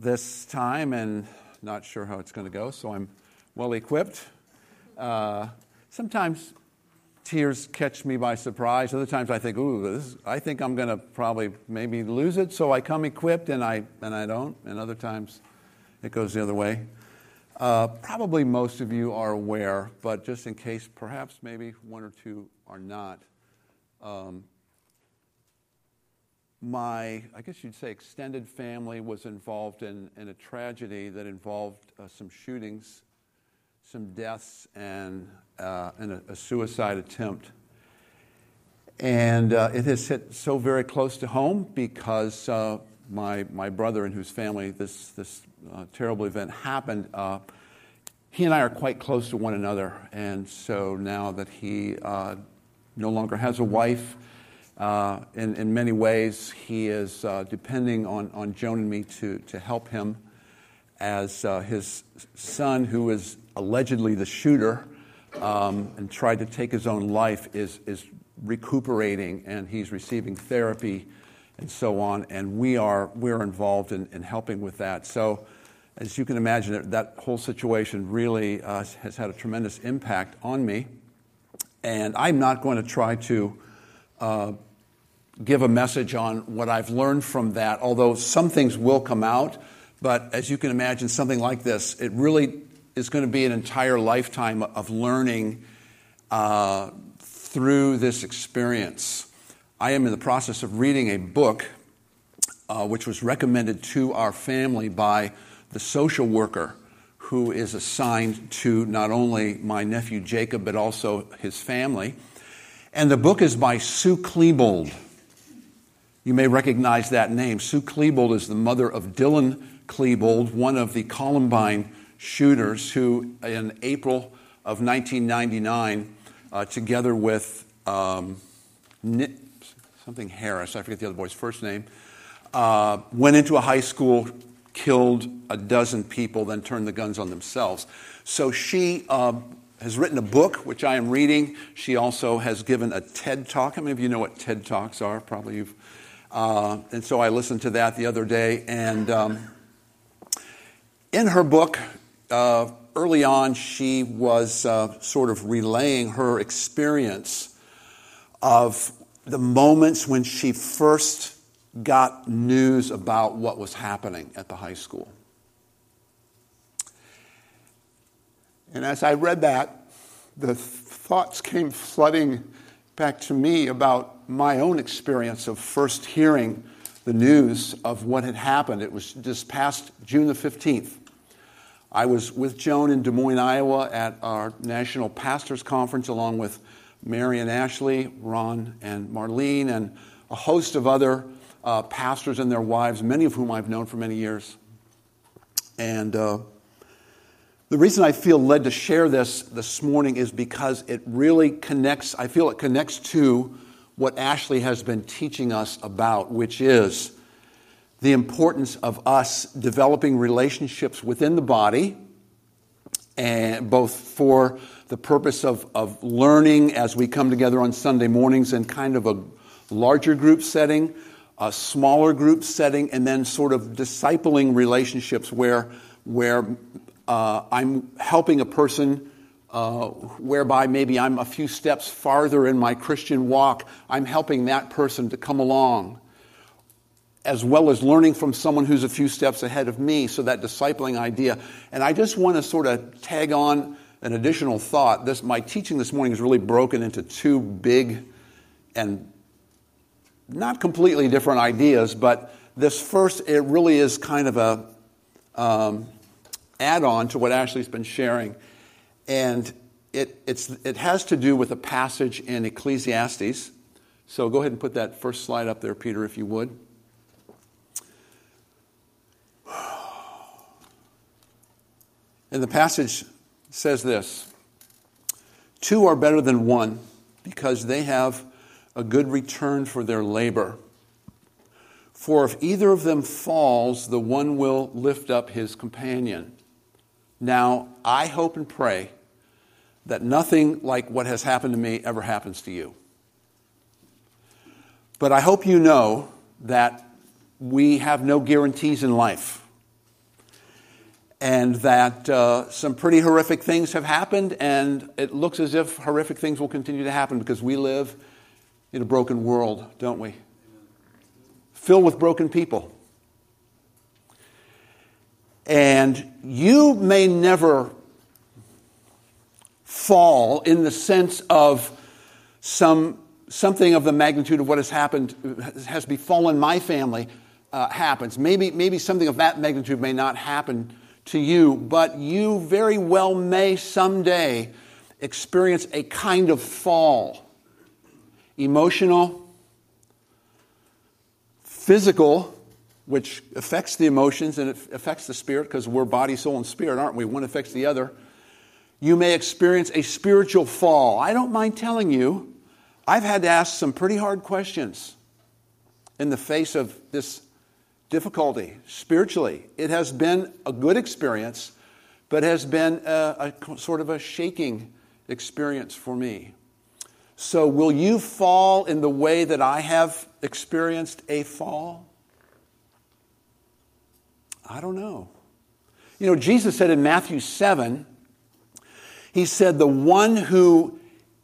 this time and not sure how it's going to go, so I'm well equipped. Sometimes tears catch me by surprise. Other times I think, I think I'm going to probably maybe lose it, so I come equipped and I don't. And other times it goes the other way. Probably most of you are aware, but just in case, perhaps maybe one or two are not. My, I guess you'd say, extended family was involved in a tragedy that involved some shootings, some deaths, and a suicide attempt. And it has hit so very close to home because my brother, in whose family this terrible event happened, he and I are quite close to one another. And so now that he no longer has a wife, in many ways, he is depending on Joan and me to help him, as his son, who is allegedly the shooter and tried to take his own life, is recuperating, and he's receiving therapy and so on. And we're involved in helping with that. So, as you can imagine, that whole situation really has had a tremendous impact on me. And I'm not going to try to give a message on what I've learned from that, although some things will come out. But as you can imagine, something like this, it really is going to be an entire lifetime of learning through this experience. I am in the process of reading a book which was recommended to our family by the social worker who is assigned to not only my nephew Jacob, but also his family. And the book is by Sue Klebold. You may recognize that name. Sue Klebold is the mother of Dylan Klebold, one of the Columbine shooters, who in April of 1999, together with something Harris, I forget the other boy's first name, went into a high school, killed a dozen people, then turned the guns on themselves. So she has written a book, which I am reading. She also has given a TED Talk. How many of you know what TED Talks are? Probably you've. And so I listened to that the other day. And in her book, early on, she was sort of relaying her experience of the moments when she first got news about what was happening at the high school. And as I read that, the thoughts came flooding back to me about my own experience of first hearing the news of what had happened. It was just past June the 15th. I was with Joan in Des Moines, Iowa at our National Pastors Conference, along with Mary and Ashley, Ron and Marlene, and a host of other pastors and their wives, many of whom I've known for many years. And the reason I feel led to share this morning is because it really connects, I feel it connects to what Ashley has been teaching us about, which is the importance of us developing relationships within the body, and both for the purpose of learning as we come together on Sunday mornings in kind of a larger group setting, a smaller group setting, and then sort of discipling relationships where I'm helping a person whereby maybe I'm a few steps farther in my Christian walk. I'm helping that person to come along, as well as learning from someone who's a few steps ahead of me, so that discipling idea. And I just want to sort of tag on an additional thought. My teaching this morning is really broken into two big and not completely different ideas, but this first, it really is kind of a add-on to what Ashley's been sharing. And it has to do with a passage in Ecclesiastes. So go ahead and put that first slide up there, Peter, if you would. And the passage says this: "Two are better than one, because they have a good return for their labor. For if either of them falls, the one will lift up his companion." Now, I hope and pray that nothing like what has happened to me ever happens to you. But I hope you know that we have no guarantees in life. and that some pretty horrific things have happened, and it looks as if horrific things will continue to happen because we live in a broken world, don't we? Filled with broken people. And you may never fall in the sense of something of the magnitude of what has befallen my family happens. Maybe something of that magnitude may not happen to you, but you very well may someday experience a kind of fall. Emotional, physical, which affects the emotions and it affects the spirit because we're body, soul, and spirit, aren't we? One affects the other. You may experience a spiritual fall. I don't mind telling you, I've had to ask some pretty hard questions in the face of this difficulty spiritually. It has been a good experience, but has been a sort of a shaking experience for me. So will you fall in the way that I have experienced a fall? I don't know. You know, Jesus said in Matthew 7, he said, the one who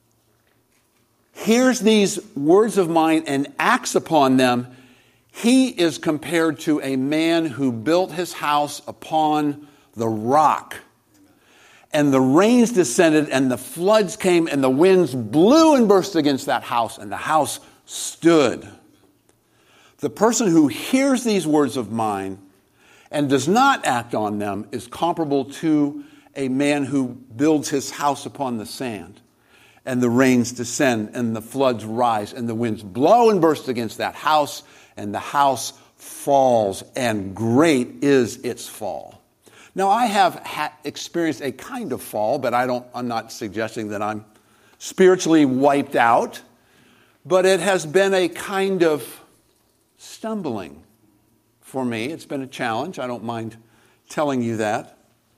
hears these words of mine and acts upon them, he is compared to a man who built his house upon the rock. And the rains descended, and the floods came, and the winds blew and burst against that house, and the house stood. The person who hears these words of mine and does not act on them is comparable to a man who builds his house upon the sand. And the rains descend, and the floods rise, and the winds blow and burst against that house, and the house falls, and great is its fall. Now, I have experienced a kind of fall, but I'm not suggesting that I'm spiritually wiped out. But it has been a kind of stumbling for me. It's been a challenge. I don't mind telling you that.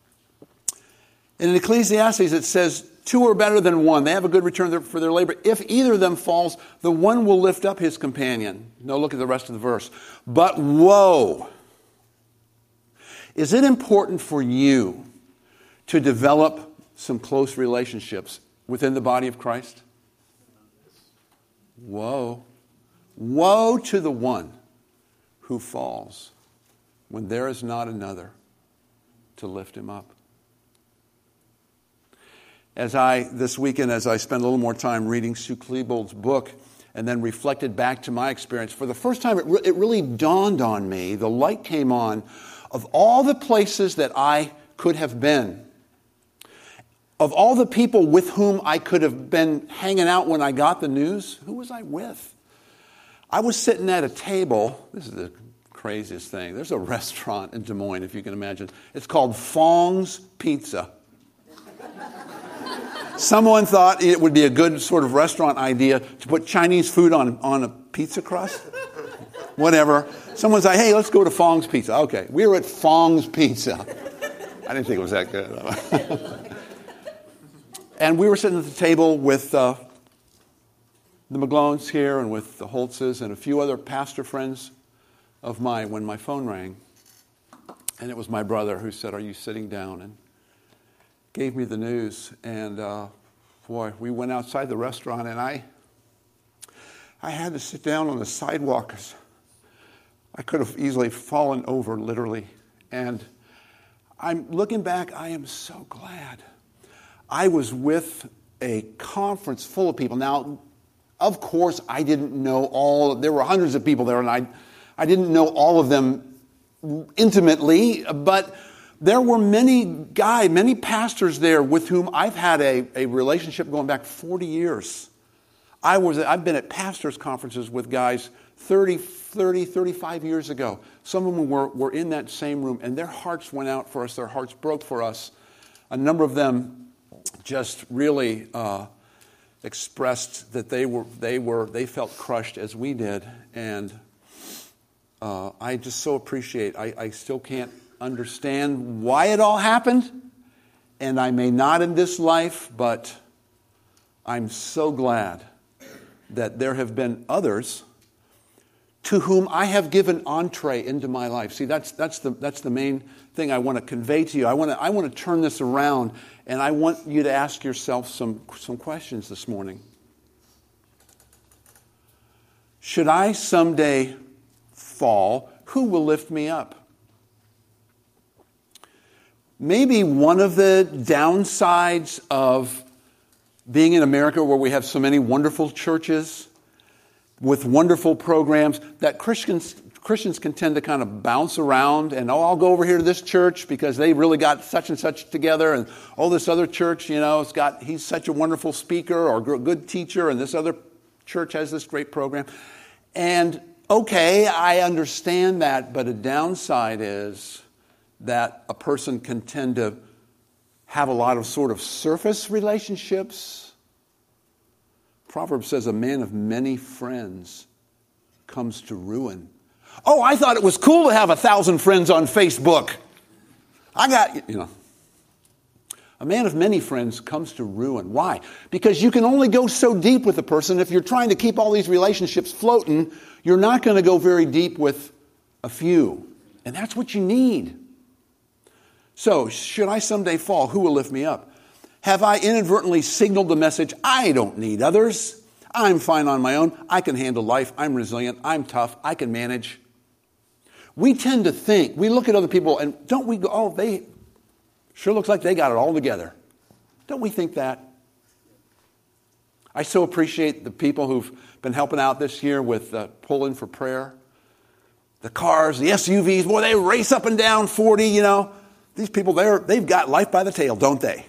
In Ecclesiastes, it says, two are better than one. They have a good return for their labor. If either of them falls, the one will lift up his companion. No, look at the rest of the verse. But woe. Is it important for you to develop some close relationships within the body of Christ? Woe. Woe to the one who falls when there is not another to lift him up. This weekend, as I spent a little more time reading Sue Klebold's book and then reflected back to my experience, for the first time it really dawned on me, the light came on, of all the places that I could have been, of all the people with whom I could have been hanging out when I got the news, who was I with? I was sitting at a table. This is the craziest thing. There's a restaurant in Des Moines, if you can imagine. It's called Fong's Pizza. Someone thought it would be a good sort of restaurant idea to put Chinese food on a pizza crust. Whatever. Someone's like, hey, let's go to Fong's Pizza. Okay, we were at Fong's Pizza. I didn't think it was that good. And we were sitting at the table with the McGlones here and with the Holtzes and a few other pastor friends of mine when my phone rang. And it was my brother who said, are you sitting down? And gave me the news. And boy, we went outside the restaurant and I had to sit down on the sidewalk because I could have easily fallen over, literally. And I'm looking back, I am so glad. I was with a conference full of people. Now, of course, I didn't know there were hundreds of people there, and I didn't know all of them intimately, but there were many pastors there with whom I've had a relationship going back 40 years. I've been at pastors' conferences with guys 35 years ago. Some of them were in that same room, and their hearts went out for us. Their hearts broke for us. A number of them just really expressed that they felt crushed as we did, and I just so appreciate. I still can't understand why it all happened, and I may not in this life, but I'm so glad that there have been others to whom I have given entree into my life. See, that's the main thing I want to convey to you. I want to turn this around, and I want you to ask yourself some questions this morning. Should I someday fall, who will lift me up? Maybe one of the downsides of being in America, where we have so many wonderful churches with wonderful programs, that Christians can tend to kind of bounce around and, I'll go over here to this church because they really got such and such together, and this other church, he's such a wonderful speaker or good teacher, and this other church has this great program. And okay, I understand that, but a downside is that a person can tend to have a lot of sort of surface relationships. Proverbs says a man of many friends comes to ruin. Oh, I thought it was cool to have 1,000 friends on Facebook. A man of many friends comes to ruin. Why? Because you can only go so deep with a person. If you're trying to keep all these relationships floating, you're not going to go very deep with a few. And that's what you need. So, should I someday fall, who will lift me up? Have I inadvertently signaled the message, I don't need others. I'm fine on my own. I can handle life. I'm resilient. I'm tough. I can manage. We tend to think, we look at other people and don't we go, they sure looks like they got it all together. Don't we think that? I so appreciate the people who've been helping out this year with Pull-In for Prayer. The cars, the SUVs, boy, they race up and down 40, These people, they've got life by the tail, don't they?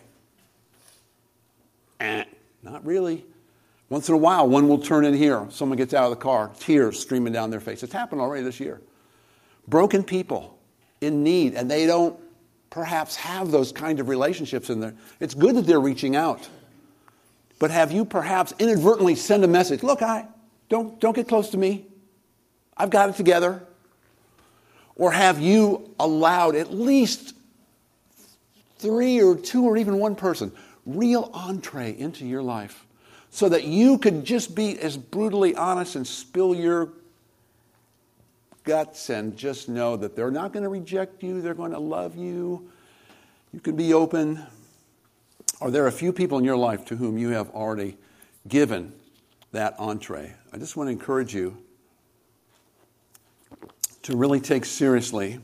Not really. Once in a while, one will turn in here. Someone gets out of the car, tears streaming down their face. It's happened already this year. Broken people in need, and they don't perhaps have those kind of relationships in there. It's good that they're reaching out. But have you perhaps inadvertently sent a message? Look, don't get close to me. I've got it together. Or have you allowed at least 3 or 2 or even one person real entree into your life so that you could just be as brutally honest and spill your guts and just know that they're not going to reject you, they're going to love you, you can be open? Are there a few people in your life to whom you have already given that entree? I just want to encourage you to really take seriously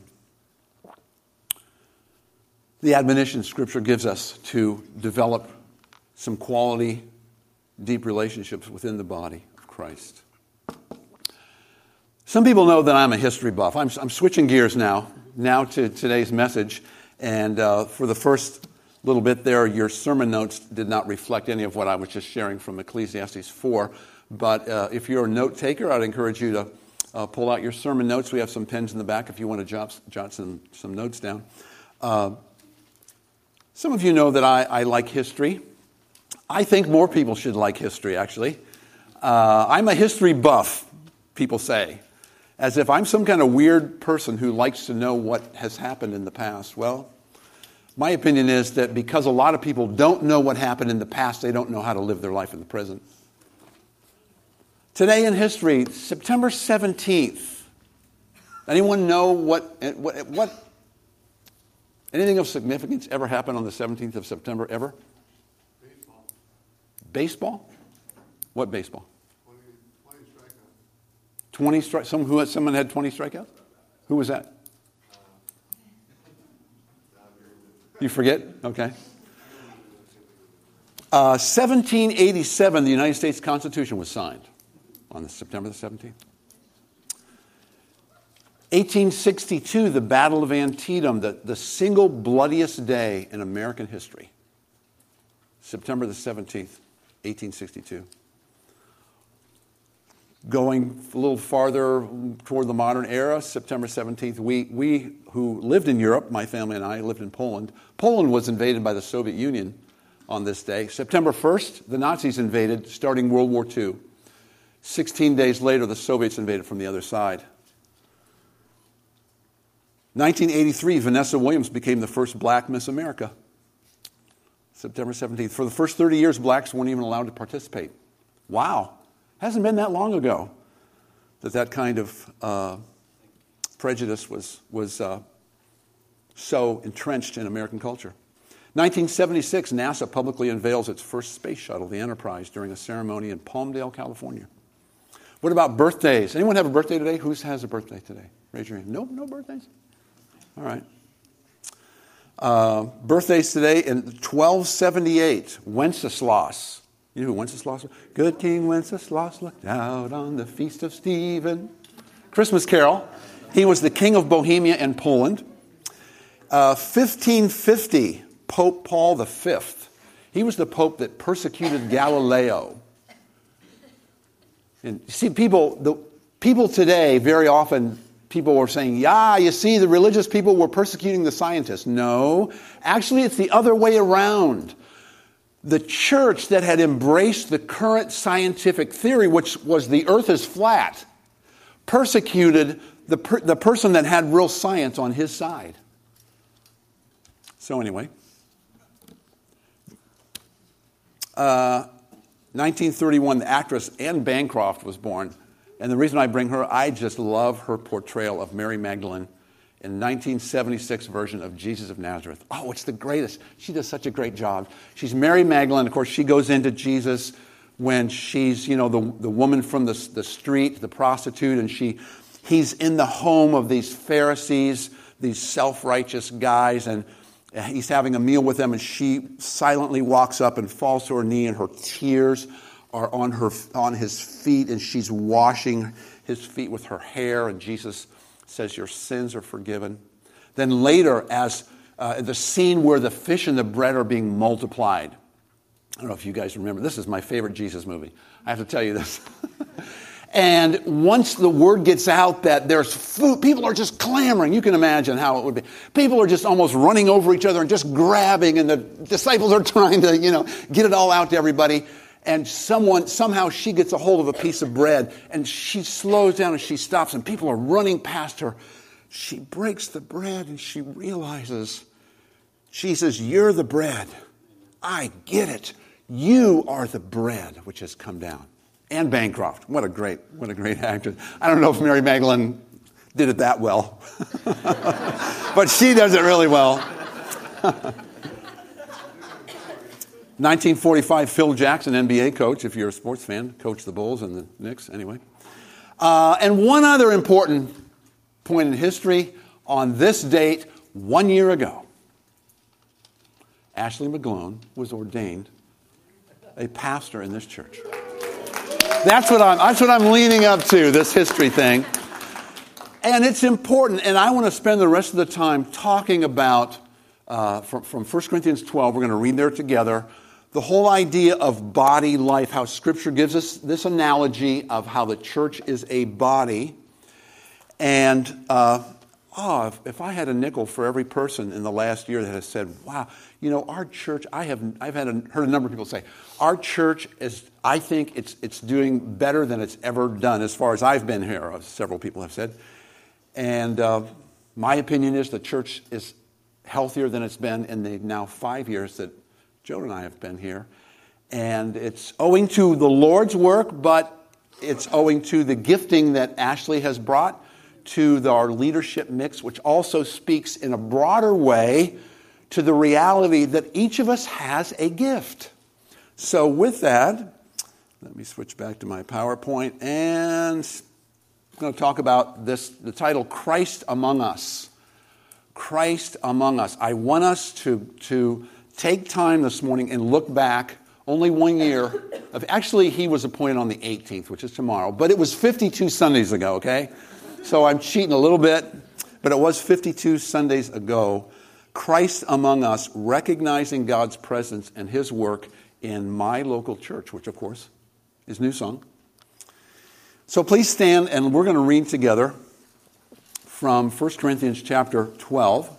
the admonition Scripture gives us to develop some quality, deep relationships within the body of Christ. Some people know that I'm a history buff. I'm switching gears now to today's message. And for the first little bit there, your sermon notes did not reflect any of what I was just sharing from Ecclesiastes 4. But if you're a note taker, I'd encourage you to pull out your sermon notes. We have some pens in the back if you want to jot some notes down. Some of you know that I like history. I think more people should like history, actually. I'm a history buff, people say, as if I'm some kind of weird person who likes to know what has happened in the past. Well, my opinion is that because a lot of people don't know what happened in the past, they don't know how to live their life in the present. Today in history, September 17th. Anyone know what anything of significance ever happened on the 17th of September, ever? Baseball. Baseball? What baseball? 20 strikeouts. 20 strikeouts? Someone had 20 strikeouts? Who was that? You forget? Okay. 1787, the United States Constitution was signed on September the 17th. 1862, the Battle of Antietam, the single bloodiest day in American history. September the 17th, 1862. Going a little farther toward the modern era, September 17th, we who lived in Europe, my family and I lived in Poland. Poland was invaded by the Soviet Union on this day. September 1st, the Nazis invaded, starting World War II. 16 days later, the Soviets invaded from the other side. 1983, Vanessa Williams became the first black Miss America. September 17th. For the first 30 years, blacks weren't even allowed to participate. Wow. Hasn't been that long ago. that kind of prejudice was so entrenched in American culture. 1976, NASA publicly unveils its first space shuttle, the Enterprise, during a ceremony in Palmdale, California. What about birthdays? Anyone have a birthday today? Who has a birthday today? Raise your hand. No birthdays? All right. Birthdays today in 1278, Wenceslas. You know who Wenceslas was? Good King Wenceslas looked out on the feast of Stephen. Christmas carol. He was the king of Bohemia and Poland. 1550, Pope Paul V. He was the pope that persecuted Galileo. And you see, people today, very often, people were saying, yeah, you see, the religious people were persecuting the scientists. No, actually, it's the other way around. The church that had embraced the current scientific theory, which was the earth is flat, persecuted the person that had real science on his side. So anyway, 1931, the actress Anne Bancroft was born. And the reason I bring her, I just love her portrayal of Mary Magdalene in 1976 version of Jesus of Nazareth. Oh, it's the greatest. She does such a great job. She's Mary Magdalene. Of course, she goes into Jesus when she's, the woman from the street, the prostitute, and he's in the home of these Pharisees, these self-righteous guys, and he's having a meal with them, and she silently walks up and falls to her knee, and her tears are on his feet, and she's washing his feet with her hair, and Jesus says, your sins are forgiven. Then later, as the scene where the fish and the bread are being multiplied. I don't know if you guys remember. This is my favorite Jesus movie. I have to tell you this. And once the word gets out that there's food, people are just clamoring. You can imagine how it would be. People are just almost running over each other and just grabbing, and the disciples are trying to, get it all out to everybody. And somehow she gets a hold of a piece of bread, and she slows down and she stops, and people are running past her. She breaks the bread, and she realizes, she says, you're the bread. I get it. You are the bread which has come down. Anne Bancroft, what a great actress. I don't know if Mary Magdalene did it that well, but she does it really well. 1945, Phil Jackson, NBA coach, if you're a sports fan, coached the Bulls and the Knicks, anyway. And one other important point in history, on this date, 1 year ago, Ashley McGlone was ordained a pastor in this church. That's what I'm leaning up to, this history thing. And it's important, and I want to spend the rest of the time talking about, from 1 Corinthians 12, we're going to read there together, the whole idea of body life, how Scripture gives us this analogy of how the church is a body. And, if I had a nickel for every person in the last year that has said, wow, our church, I've heard a number of people say, our church I think it's doing better than it's ever done as far as I've been here, several people have said. And my opinion is the church is healthier than it's been in the now 5 years that Joan and I have been here. And it's owing to the Lord's work, but it's owing to the gifting that Ashley has brought to our leadership mix, which also speaks in a broader way to the reality that each of us has a gift. So with that, let me switch back to my PowerPoint, and I'm going to talk about the title, Christ Among Us. Christ Among Us. I want us to take time this morning and look back only 1 year. Actually, he was appointed on the 18th, which is tomorrow, but it was 52 Sundays ago, okay? So I'm cheating a little bit, but it was 52 Sundays ago. Christ Among Us, recognizing God's presence and His work in my local church, which, of course, is New Song. So please stand, and we're going to read together from 1 Corinthians chapter 12.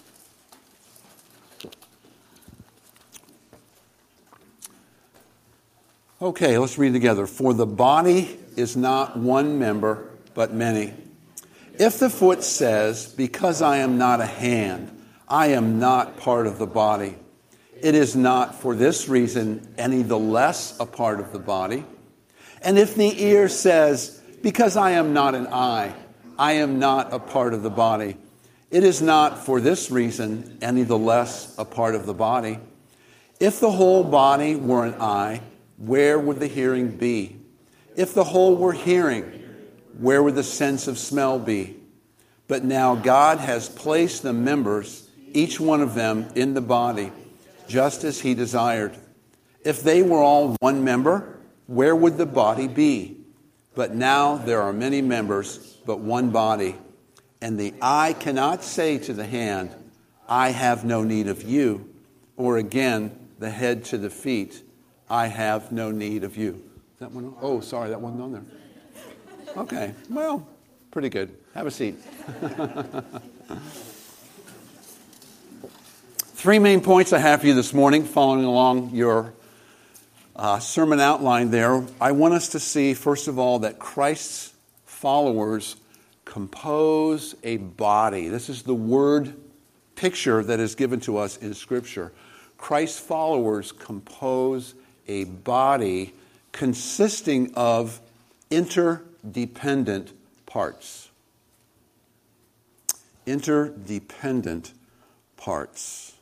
Okay, let's read together. For the body is not one member, but many. If the foot says, because I am not a hand, I am not part of the body, it is not for this reason any the less a part of the body. And if the ear says, Because I am not an eye, I am not a part of the body. It is not for this reason any the less a part of the body. If the whole body were an eye, where would the hearing be? If the whole were hearing, where would the sense of smell be? But now God has placed the members, each one of them, in the body, just as he desired. If they were all one member, where would the body be? But now there are many members, but one body. And the eye cannot say to the hand, I have no need of you. Or again, the head to the feet, I have no need of you. Is that one on? Oh, sorry, that wasn't on there. Okay, well, pretty good. Have a seat. 3 main points I have for you this morning, following along your sermon outline there. I want us to see, first of all, that Christ's followers compose a body. This is the word picture that is given to us in Scripture. Christ's followers compose a body consisting of interdependent parts. Interdependent parts.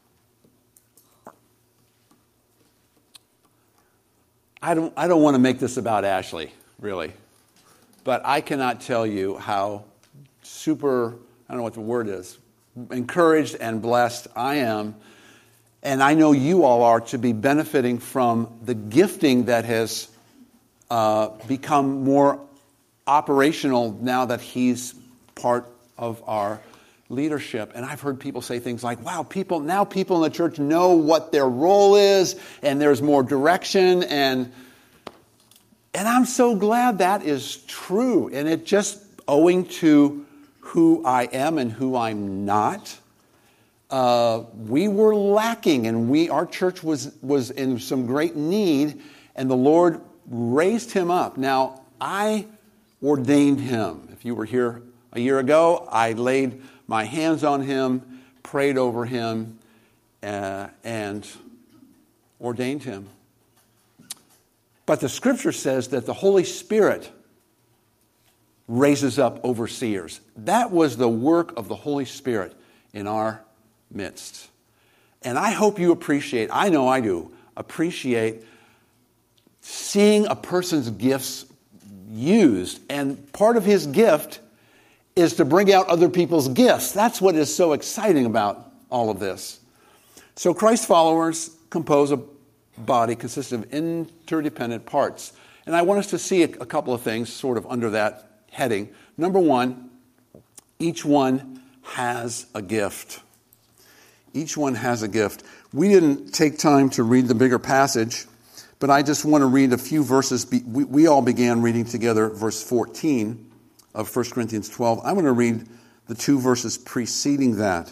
I don't want to make this about Ashley, really. But I cannot tell you how super, I don't know what the word is, encouraged and blessed I am. And I know you all are to be benefiting from the gifting that has become more operational now that he's part of our leadership. And I've heard people say things like, wow, people in the church know what their role is, and there's more direction, and I'm so glad that is true. And it just owing to who I am and who I'm not, we were lacking, and our church was in some great need, and the Lord raised him up. Now, I ordained him. If you were here a year ago, I laid my hands on him, prayed over him, and ordained him. But the Scripture says that the Holy Spirit raises up overseers. That was the work of the Holy Spirit in our midst. And I hope you appreciate, I know I do, appreciate seeing a person's gifts used. And part of his gift is to bring out other people's gifts. That's what is so exciting about all of this. So Christ followers compose a body consisting of interdependent parts. And I want us to see a couple of things sort of under that heading. Number one, each one has a gift. Each one has a gift. We didn't take time to read the bigger passage, but I just want to read a few verses. We all began reading together verse 14 of 1 Corinthians 12. I'm going to read the 2 verses preceding that.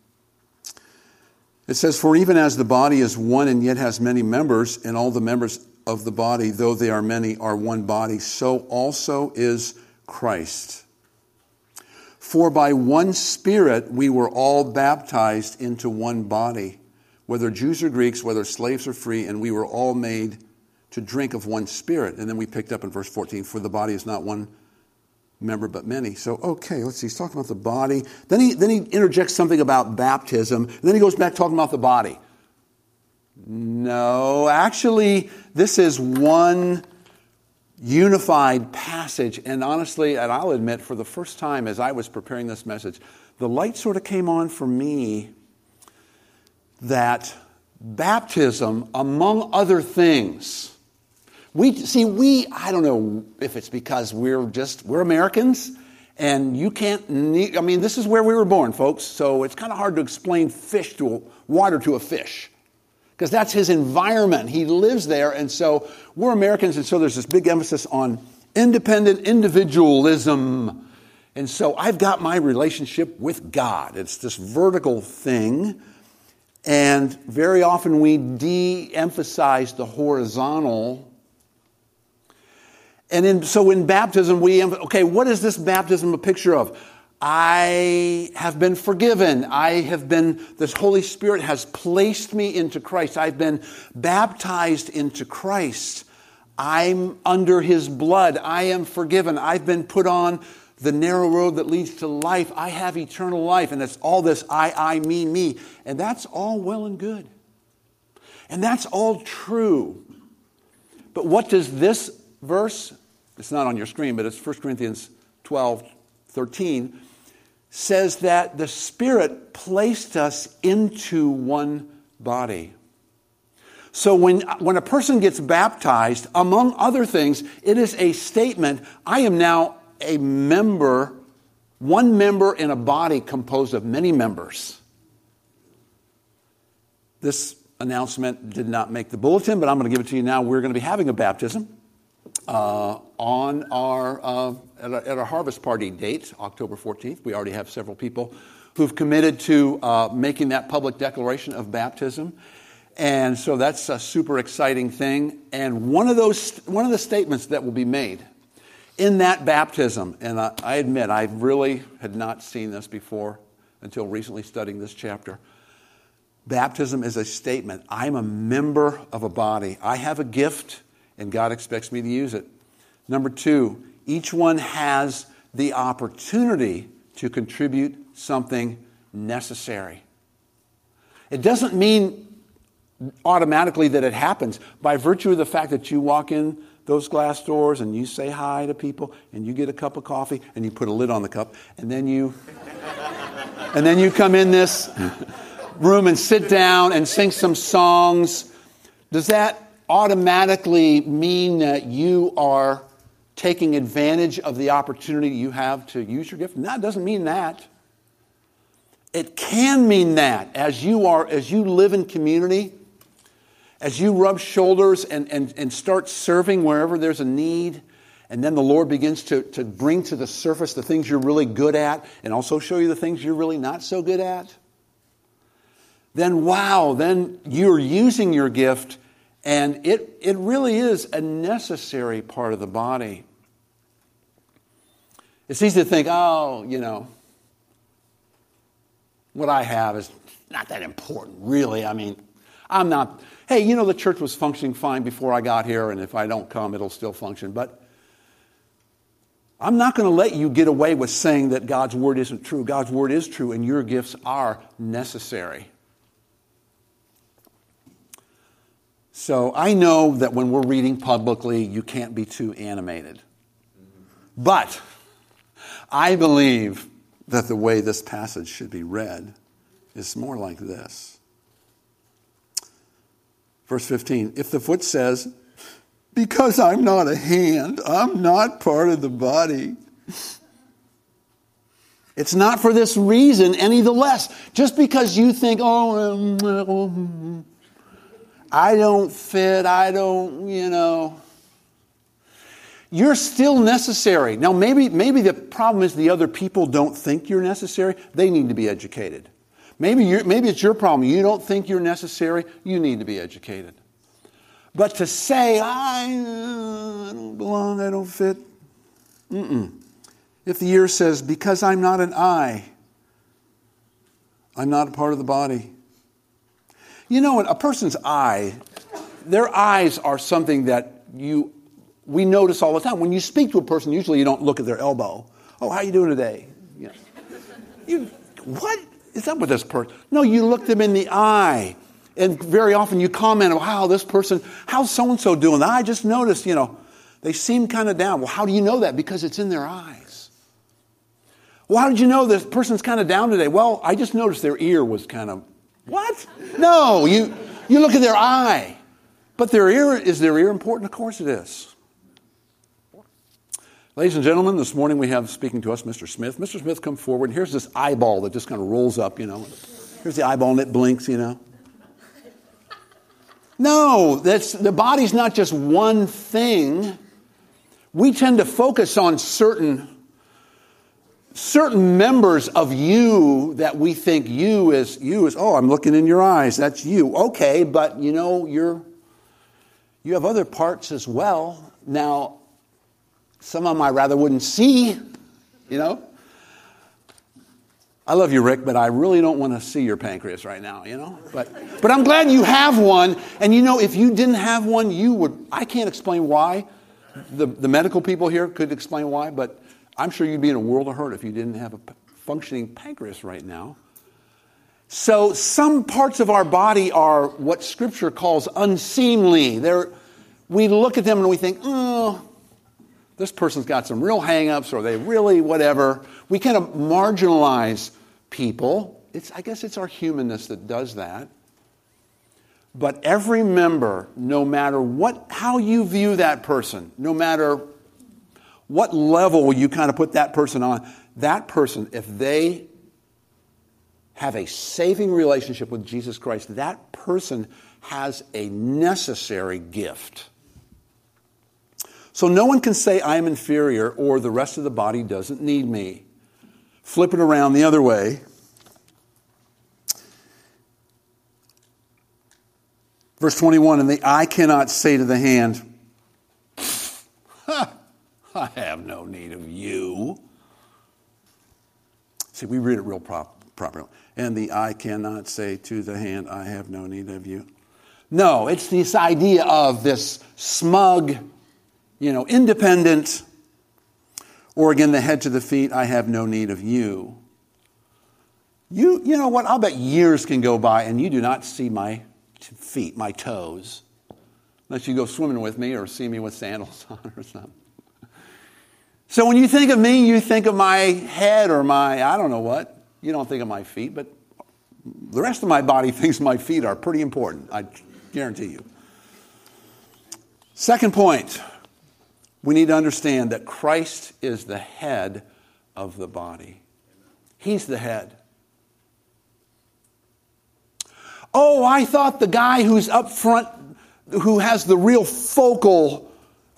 It says, for even as the body is one and yet has many members, and all the members of the body, though they are many, are one body, so also is Christ. For by one Spirit we were all baptized into one body, whether Jews or Greeks, whether slaves or free, and we were all made to drink of one Spirit. And then we picked up in verse 14, for the body is not one member but many. So, okay, let's see. He's talking about the body. Then he interjects something about baptism. And then he goes back talking about the body. No, actually, this is one unified passage. And honestly, and I'll admit, for the first time as I was preparing this message, the light sort of came on for me that baptism, among other things, I don't know if it's because we're Americans, and you can't, this is where we were born, folks, so it's kind of hard to explain water to a fish, because that's his environment. He lives there, and so we're Americans, and so there's this big emphasis on independent individualism. And so I've got my relationship with God. It's this vertical thing, and very often we de-emphasize the horizontal. And so in baptism, what is this baptism a picture of? I have been forgiven. The Holy Spirit has placed me into Christ. I've been baptized into Christ. I'm under his blood. I am forgiven. I've been put on the narrow road that leads to life. I have eternal life. And it's all this I, me. And that's all well and good. And that's all true. But what does this verse, it's not on your screen, but it's 1 Corinthians 12:13, says that the Spirit placed us into one body. So when a person gets baptized, among other things, it is a statement, I am now a member, one member in a body composed of many members. This announcement did not make the bulletin, but I'm going to give it to you now. We're going to be having a baptism on our at our harvest party date, October 14th. We already have several people who've committed to making that public declaration of baptism. And so that's a super exciting thing. And one of the statements that will be made in that baptism, and I admit I really had not seen this before until recently studying this chapter. Baptism is a statement. I'm a member of a body. I have a gift, and God expects me to use it. Number 2, each one has the opportunity to contribute something necessary. It doesn't mean automatically that it happens. By virtue of the fact that you walk in those glass doors and you say hi to people and you get a cup of coffee and you put a lid on the cup and then you come in this room and sit down and sing some songs. Does that automatically mean that you are taking advantage of the opportunity you have to use your gift? No, it doesn't mean that. It can mean that as you live in community, as you rub shoulders and start serving wherever there's a need, and then the Lord begins to bring to the surface the things you're really good at and also show you the things you're really not so good at, then you're using your gift, and it really is a necessary part of the body. It's easy to think, what I have is not that important, really. I mean, I'm not, the church was functioning fine before I got here, and if I don't come, it'll still function. But I'm not going to let you get away with saying that God's word isn't true. God's word is true, and your gifts are necessary. So I know that when we're reading publicly, you can't be too animated. But I believe that the way this passage should be read is more like this. Verse 15, if the foot says, because I'm not a hand, I'm not part of the body. It's not for this reason any the less. Just because you think, I don't fit, you're still necessary. Now, maybe the problem is the other people don't think you're necessary. They need to be educated. Maybe it's your problem. You don't think you're necessary. You need to be educated. But to say, I don't belong, I don't fit. If the ear says, because I'm not an eye, I'm not a part of the body. You know what? A person's eye, their eyes are something that we notice all the time. When you speak to a person, usually you don't look at their elbow. Oh, how you doing today? What is up with this person? No, you look them in the eye. And very often you comment, wow, this person, how's so-and-so doing? I just noticed, they seem kind of down. Well, how do you know that? Because it's in their eyes. Well, how did you know this person's kind of down today? Well, I just noticed their ear was kind of, what? No, you look at their eye. But is their ear important? Of course it is. Ladies and gentlemen, this morning we have speaking to us Mr. Smith. Mr. Smith, come forward. Here's this eyeball that just kind of rolls up, Here's the eyeball and it blinks, No, the body's not just one thing. We tend to focus on certain members of you that we think you is, I'm looking in your eyes. That's you. Okay, but you have other parts as well. Now, some of them I rather wouldn't see, I love you, Rick, but I really don't want to see your pancreas right now, you know? But I'm glad you have one. And you know, if you didn't have one, you would, I can't explain why. The medical people here could explain why, but I'm sure you'd be in a world of hurt if you didn't have a functioning pancreas right now. So some parts of our body are what Scripture calls unseemly. We look at them and we think, oh, this person's got some real hang-ups, or they really whatever. We kind of marginalize people. I guess it's our humanness that does that. But every member, no matter how you view that person, no matter what level you kind of put that person on, that person, if they have a saving relationship with Jesus Christ, that person has a necessary gift. So no one can say I am inferior or the rest of the body doesn't need me. Flip it around the other way. Verse 21, and the eye cannot say to the hand, I have no need of you. See, we read it real properly. And the eye cannot say to the hand, I have no need of you. No, it's this idea of this smug, independent, or again, the head to the feet, I have no need of you. You know what? I'll bet years can go by and you do not see my feet, my toes, unless you go swimming with me or see me with sandals on or something. So when you think of me, you think of my head or I don't know what. You don't think of my feet, but the rest of my body thinks my feet are pretty important, I guarantee you. Second point, we need to understand that Christ is the head of the body. He's the head. Oh, I thought the guy who's up front, who has the real focal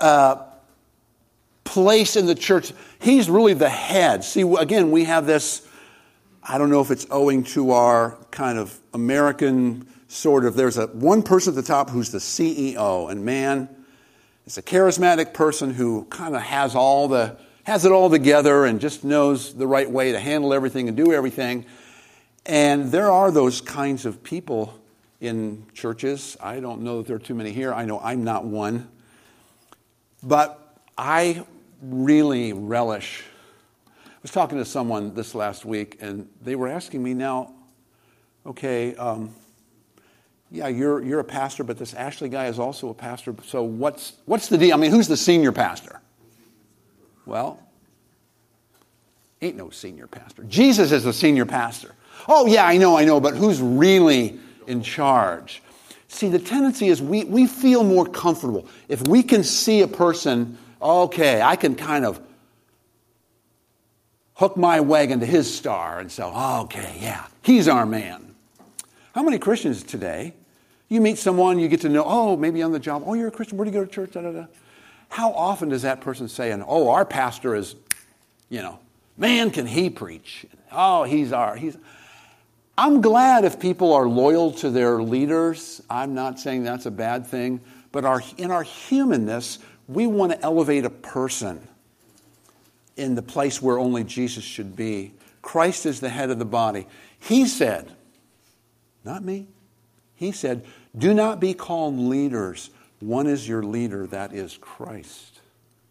place in the church, he's really the head. See, again, we have this, I don't know if it's owing to our kind of American sort of, there's one person at the top who's the CEO, and man, it's a charismatic person who kind of has it all together and just knows the right way to handle everything and do everything. And there are those kinds of people in churches. I don't know that there are too many here. I know I'm not one. But I really relish. I was talking to someone this last week, and they were asking me now, okay, yeah, you're a pastor, but this Ashley guy is also a pastor. So what's the deal? I mean, who's the senior pastor? Well, ain't no senior pastor. Jesus is the senior pastor. Oh, yeah, I know, but who's really in charge? See, the tendency is we feel more comfortable. If we can see a person, okay, I can kind of hook my wagon to his star and say, okay, yeah, he's our man. How many Christians today, you meet someone, you get to know, maybe on the job, you're a Christian, where do you go to church, da-da-da. How often does that person say, our pastor is, man, can he preach? I'm glad if people are loyal to their leaders. I'm not saying that's a bad thing. But in our humanness, we want to elevate a person in the place where only Jesus should be. Christ is the head of the body. He said, not me, he said, do not be called leaders. One is your leader, that is Christ.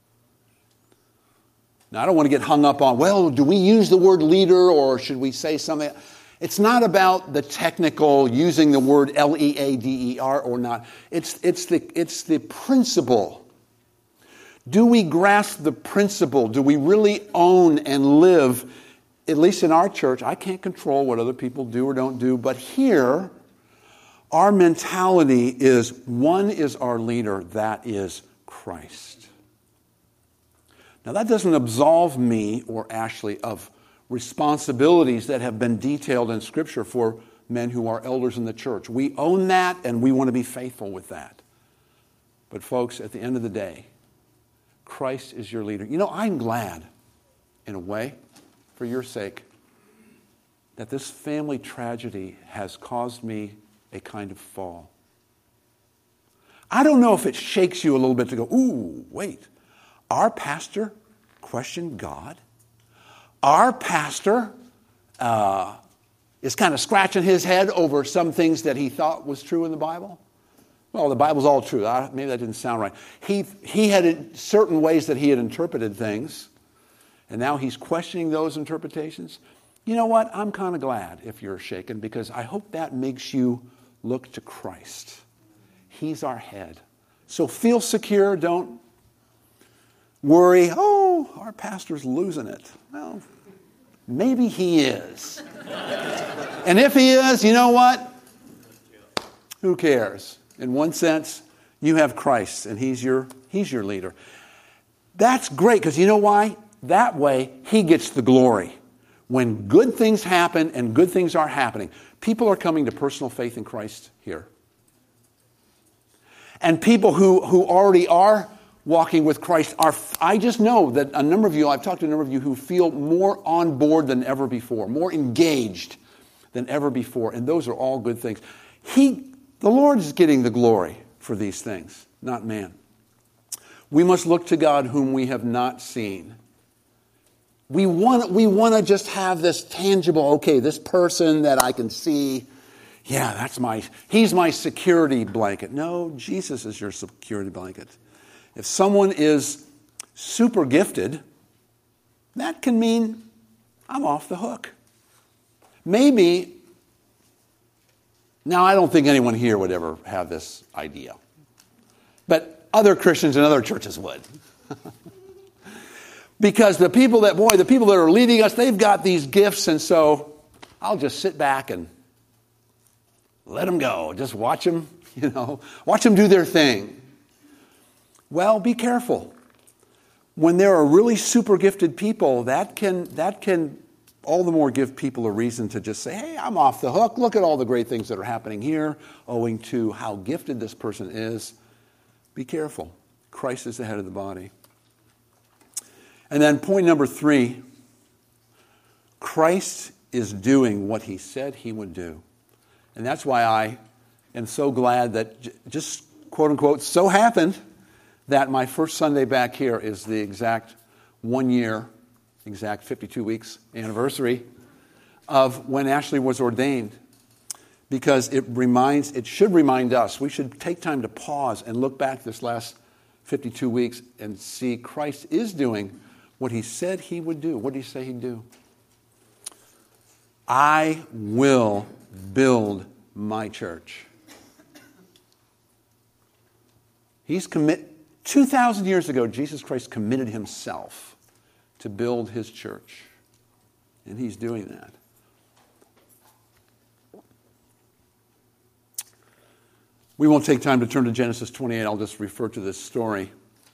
Now, I don't want to get hung up on, do we use the word leader or should we say something? It's not about the technical using the word L-E-A-D-E-R or not. It's the principle. Do we grasp the principle? Do we really own and live, at least in our church? I can't control what other people do or don't do, but here, our mentality is one is our leader, that is Christ. Now that doesn't absolve me or Ashley of responsibilities that have been detailed in Scripture for men who are elders in the church. We own that and we want to be faithful with that. But folks, at the end of the day, Christ is your leader. I'm glad, in a way, for your sake, that this family tragedy has caused me a kind of fall. I don't know if it shakes you a little bit to go, ooh, wait, our pastor questioned God? Our pastor is kind of scratching his head over some things that he thought was true in the Bible. Well, the Bible's all true. Maybe that didn't sound right. He had certain ways that he had interpreted things, and now he's questioning those interpretations. You know what? I'm kind of glad if you're shaken, because I hope that makes you look to Christ. He's our head. So feel secure. Don't worry, oh, our pastor's losing it. Well, maybe he is. And if he is, you know what? Who cares? In one sense, you have Christ, and he's your leader. That's great, because you know why? That way, he gets the glory. When good things happen and good things are happening, people are coming to personal faith in Christ here. And people who already are walking with Christ I just know that I've talked to a number of you who feel more on board than ever before, more engaged than ever before. And those are all good things. The Lord is getting the glory for these things, not man. We must look to God whom we have not seen. We want to just have this tangible, okay, this person that I can see, yeah, he's my security blanket. No, Jesus is your security blanket. If someone is super gifted, that can mean I'm off the hook. Maybe, now I don't think anyone here would ever have this idea, but other Christians in other churches would. Because the people that are leading us, they've got these gifts, and so I'll just sit back and let them go. Just watch them, watch them do their thing. Well, be careful. When there are really super gifted people, that can all the more give people a reason to just say, hey, I'm off the hook. Look at all the great things that are happening here, owing to how gifted this person is. Be careful. Christ is the head of the body. And then point number 3, Christ is doing what he said he would do. And that's why I am so glad that just, quote unquote, so happened that my first Sunday back here is the exact 1 year, exact 52 weeks anniversary of when Ashley was ordained. Because it should remind us, we should take time to pause and look back this last 52 weeks and see Christ is doing what he said he would do. What did he say he'd do? I will build my church. 2,000 years ago, Jesus Christ committed himself to build his church. And he's doing that. We won't take time to turn to Genesis 28. I'll just refer to this story.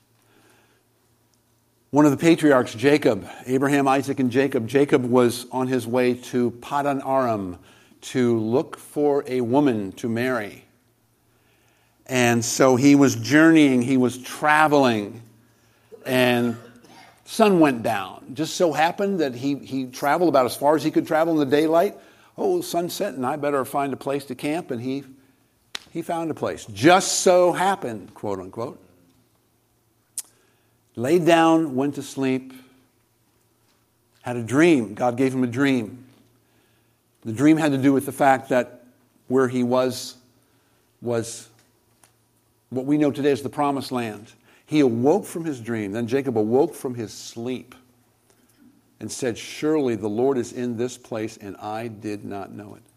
One of the patriarchs, Jacob, Abraham, Isaac, and Jacob. Jacob was on his way to Padan Aram to look for a woman to marry. And so he was journeying, he was traveling, and sun went down. Just so happened that he traveled about as far as he could travel in the daylight. Oh, sunset, and I better find a place to camp, and he found a place. Just so happened, quote unquote. Laid down, went to sleep, had a dream. God gave him a dream. The dream had to do with the fact that where he was what we know today as the Promised Land. He awoke from his dream. Then Jacob awoke from his sleep and said, surely the Lord is in this place, and I did not know it.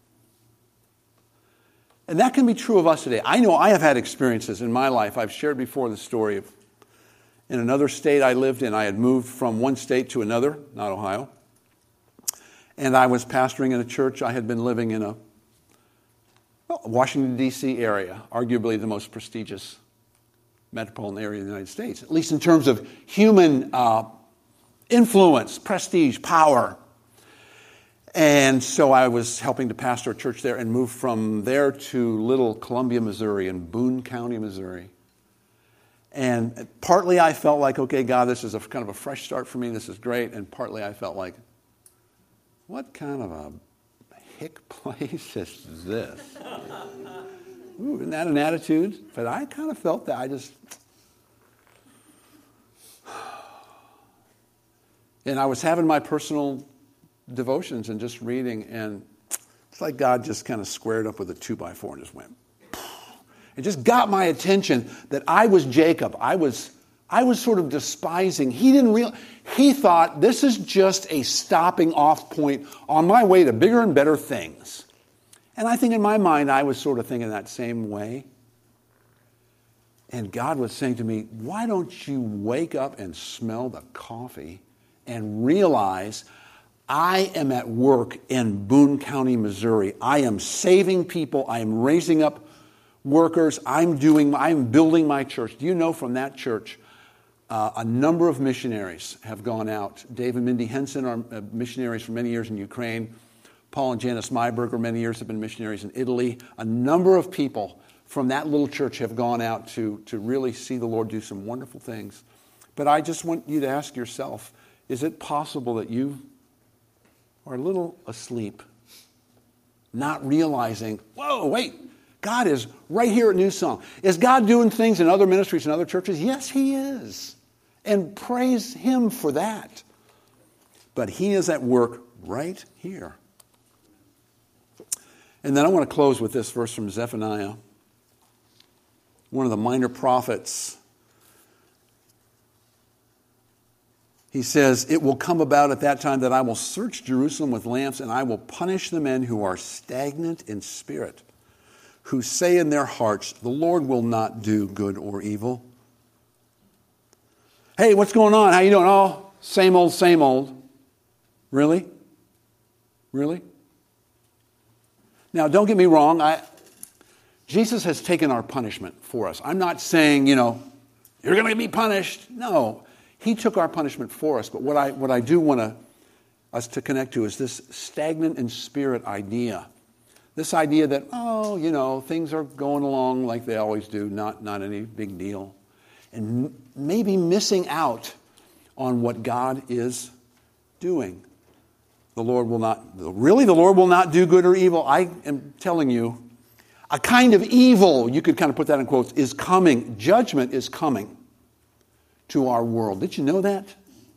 And that can be true of us today. I know I have had experiences in my life. I've shared before the story of in another state I lived in. I had moved from one state to another, not Ohio. And I was pastoring in a church. I had been living in a Washington, D.C. area, arguably the most prestigious metropolitan area in the United States, at least in terms of human influence, prestige, power. And so I was helping to pastor a church there and moved from there to Little Columbia, Missouri, in Boone County, Missouri. And partly I felt like, okay, God, this is kind of a fresh start for me. This is great. And partly I felt like, what kind of a hick place is this? Ooh, isn't that an attitude? But I kind of felt that. And I was having my personal devotions and just reading, and it's like God just kind of squared up with a 2x4 and just went. It just got my attention that I was Jacob. I was sort of despising. He thought this is just a stopping off point on my way to bigger and better things. And I think in my mind, I was sort of thinking that same way. And God was saying to me, why don't you wake up and smell the coffee and realize I am at work in Boone County, Missouri. I am saving people. I am raising up workers. I'm building my church. Do you know from that church, a number of missionaries have gone out. Dave and Mindy Henson are missionaries for many years in Ukraine. Paul and Janice Myberger, many years, have been missionaries in Italy. A number of people from that little church have gone out to really see the Lord do some wonderful things. But I just want you to ask yourself, is it possible that you are a little asleep, not realizing, whoa, wait, God is right here at New Song. Is God doing things in other ministries and other churches? Yes, He is. And praise Him for that. But He is at work right here. And then I want to close with this verse from Zephaniah, one of the minor prophets. He says, it will come about at that time that I will search Jerusalem with lamps, and I will punish the men who are stagnant in spirit, who say in their hearts, the Lord will not do good or evil. Hey, what's going on? How you doing? Oh, same old, same old. Really? Really? Now, don't get me wrong. Jesus has taken our punishment for us. I'm not saying, you're going to be punished. No, He took our punishment for us. But what I do want us to connect to is this stagnant in spirit idea. This idea that, things are going along like they always do, not any big deal. And maybe missing out on what God is doing. The Lord will not do good or evil. I am telling you, a kind of evil, you could kind of put that in quotes, is coming. Judgment is coming to our world. Did you know that?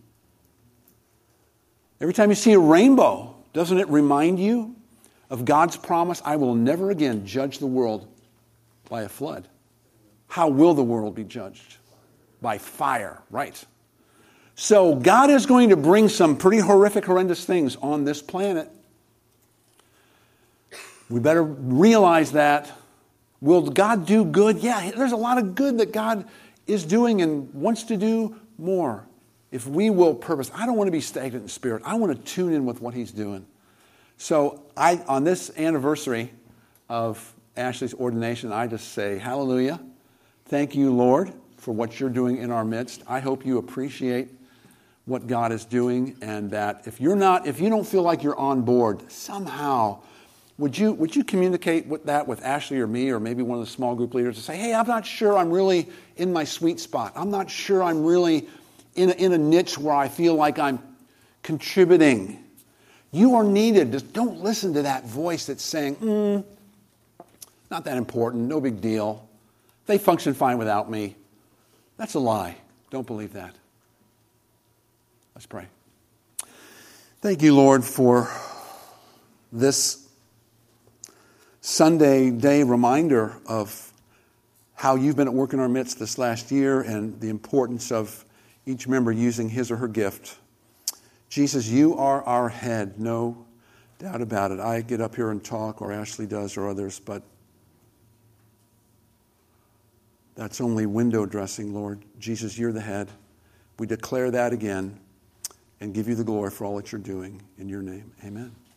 Every time you see a rainbow, doesn't it remind you of God's promise, I will never again judge the world by a flood? How will the world be judged? By fire, right? So God is going to bring some pretty horrific, horrendous things on this planet. We better realize that. Will God do good? Yeah, there's a lot of good that God is doing and wants to do more. If we will purpose, I don't want to be stagnant in spirit. I want to tune in with what He's doing. So on this anniversary of Ashley's ordination, I just say, hallelujah. Thank you, Lord, for what you're doing in our midst. I hope you appreciate what God is doing, and that if you don't feel like you're on board, somehow, would you communicate with Ashley or me or maybe one of the small group leaders to say, hey, I'm not sure I'm really in my sweet spot. I'm not sure I'm really in a niche where I feel like I'm contributing. You are needed. Just don't listen to that voice that's saying, not that important, no big deal. They function fine without me. That's a lie. Don't believe that. Let's pray. Thank you, Lord, for this Sunday day reminder of how you've been at work in our midst this last year and the importance of each member using his or her gift. Jesus, you are our head, no doubt about it. I get up here and talk, or Ashley does, or others, but that's only window dressing, Lord. Jesus, you're the head. We declare that again and give you the glory for all that you're doing. In your name, amen.